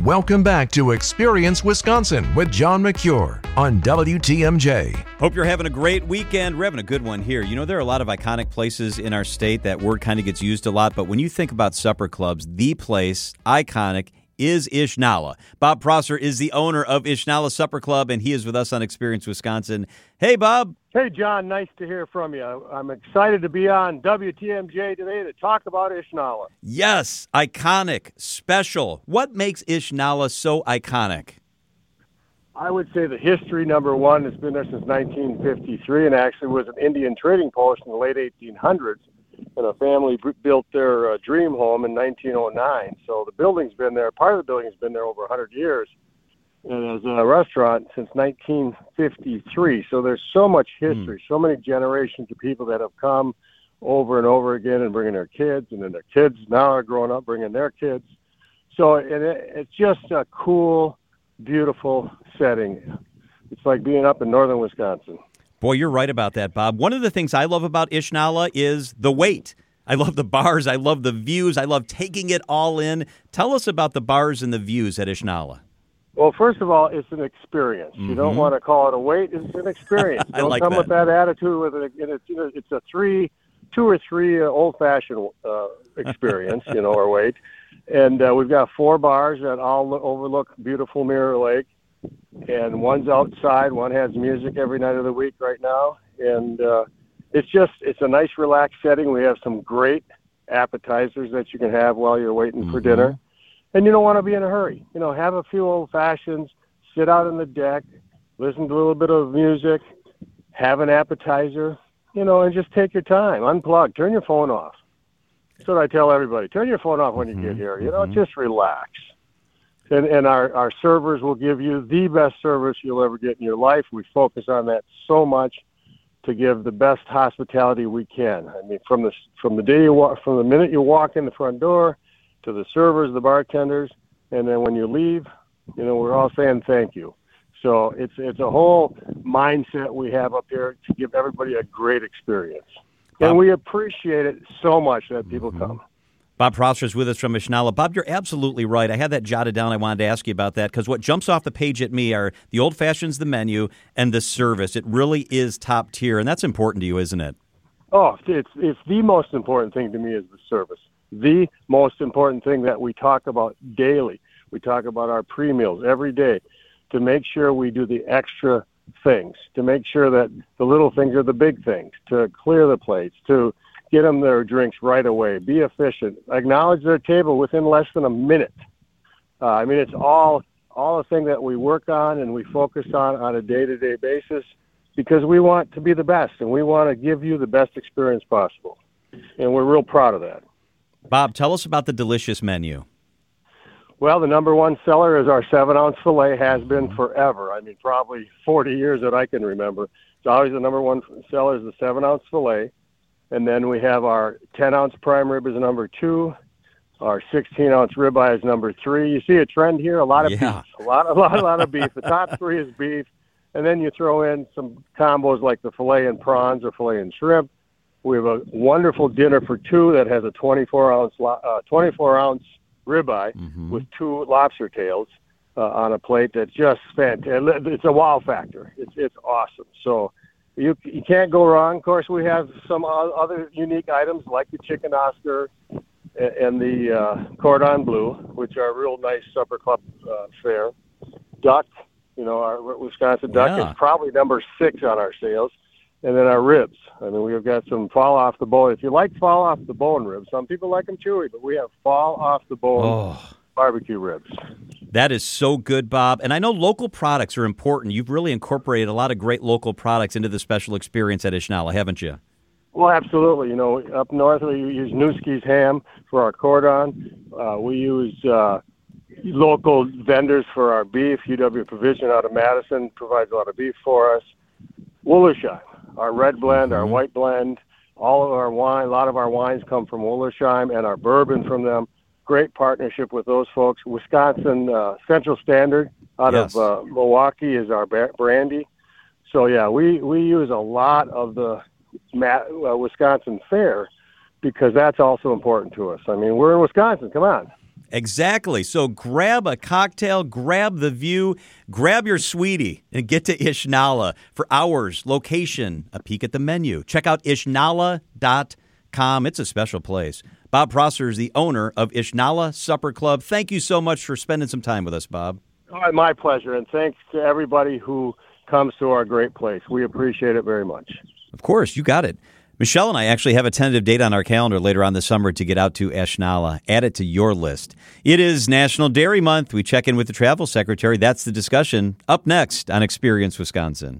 Welcome back to Experience Wisconsin with John McCure on WTMJ. Hope you're having a great weekend. We're having a good one here. You know, there are a lot of iconic places in our state. That word kind of gets used a lot, but when you think about supper clubs, the place, iconic, is Ishnala. Bob Prosser is the owner of Ishnala Supper Club, and he is with us on Experience Wisconsin. Hey, Bob. Hey, John. Nice to hear from you. I'm excited to be on WTMJ today to talk about Ishnala. Yes, iconic, special. What makes Ishnala so iconic? I would say the history, number one, has been there since 1953 and actually was an Indian trading post in the late 1800s. And a family built their dream home in 1909. So the building's been there, part of the building's been there over 100 years. And as a restaurant since 1953. So there's so much history, so many generations of people that have come over and over again and bringing their kids, and then their kids now are growing up bringing their kids. So it's just a cool, beautiful setting. It's like being up in northern Wisconsin. Boy, you're right about that, Bob. One of the things I love about Ishnala is the wait. I love the bars. I love the views. I love taking it all in. Tell us about the bars and the views at Ishnala. Well, first of all, it's an experience. You don't want to call it a wait. It's an experience. I Don't like come that. with that attitude. It's a two or three old-fashioned experience, or wait. And we've got 4 bars that all overlook beautiful Mirror Lake. And one's outside. One has music every night of the week right now. And it's a nice, relaxed setting. We have some great appetizers that you can have while you're waiting for dinner. And you don't want to be in a hurry. Have a few old fashions, sit out on the deck, listen to a little bit of music, have an appetizer, and just take your time. Unplug. Turn your phone off. That's what I tell everybody. Turn your phone off when you get here. Just relax. And our servers will give you the best service you'll ever get in your life. We focus on that so much to give the best hospitality we can. I mean, from the minute you walk in the front door to the servers, the bartenders, and then when you leave, we're all saying thank you. So it's a whole mindset we have up here to give everybody a great experience. And we appreciate it so much that people come. Bob Prosser is with us from Ishnala. Bob, you're absolutely right. I had that jotted down. I wanted to ask you about that because what jumps off the page at me are the old fashions, the menu, and the service. It really is top tier, and that's important to you, isn't it? Oh, it's the most important thing to me is the service. The most important thing that we talk about daily. We talk about our pre-meals every day to make sure we do the extra things, to make sure that the little things are the big things, to clear the plates, to get them their drinks right away, be efficient, acknowledge their table within less than a minute. It's all a thing that we work on and we focus on a day-to-day basis because we want to be the best and we want to give you the best experience possible. And we're real proud of that. Bob, tell us about the delicious menu. Well, the number one seller is our 7-ounce filet, has been forever. Probably 40 years that I can remember. It's always the number one seller is the 7-ounce filet. And then we have our 10-ounce prime rib is number 2. Our 16-ounce ribeye is number 3. You see a trend here, a lot of beef, a lot of beef. The top 3 is beef. And then you throw in some combos like the filet and prawns or filet and shrimp. We have a wonderful dinner for 2 that has a 24-ounce ribeye with 2 lobster tails on a plate that's just fantastic. It's a wow factor. It's awesome. So you can't go wrong. Of course, we have some other unique items like the chicken Oscar and the cordon bleu, which are real nice supper club fare. Duck, our Wisconsin duck is probably number 6 on our sales. And then our ribs. We've got some fall off the bone. If you like fall off the bone ribs, some people like them chewy, but we have fall off the bone barbecue ribs. That is so good, Bob. And I know local products are important. You've really incorporated a lot of great local products into the special experience at Ishnala, haven't you? Well, absolutely. Up north we use Newski's ham for our cordon. We use local vendors for our beef. UW Provision out of Madison provides a lot of beef for us. Woolersheim, our red blend, our white blend, all of our wine, a lot of our wines come from Woolersheim and our bourbon from them. Great partnership with those folks. Wisconsin Central Standard out of Milwaukee is our brandy. So, we use a lot of the Wisconsin fare because that's also important to us. We're in Wisconsin. Come on. Exactly. So grab a cocktail, grab the view, grab your sweetie, and get to Ishnala for hours, location, a peek at the menu. Check out Ishnala.com. It's a special place. Bob Prosser is the owner of Ishnala Supper Club. Thank you so much for spending some time with us, Bob. All right, my pleasure, and thanks to everybody who comes to our great place. We appreciate it very much. Of course, you got it. Michelle and I actually have a tentative date on our calendar later on this summer to get out to Ishnala. Add it to your list. It is National Dairy Month. We check in with the travel secretary. That's the discussion up next on Experience Wisconsin.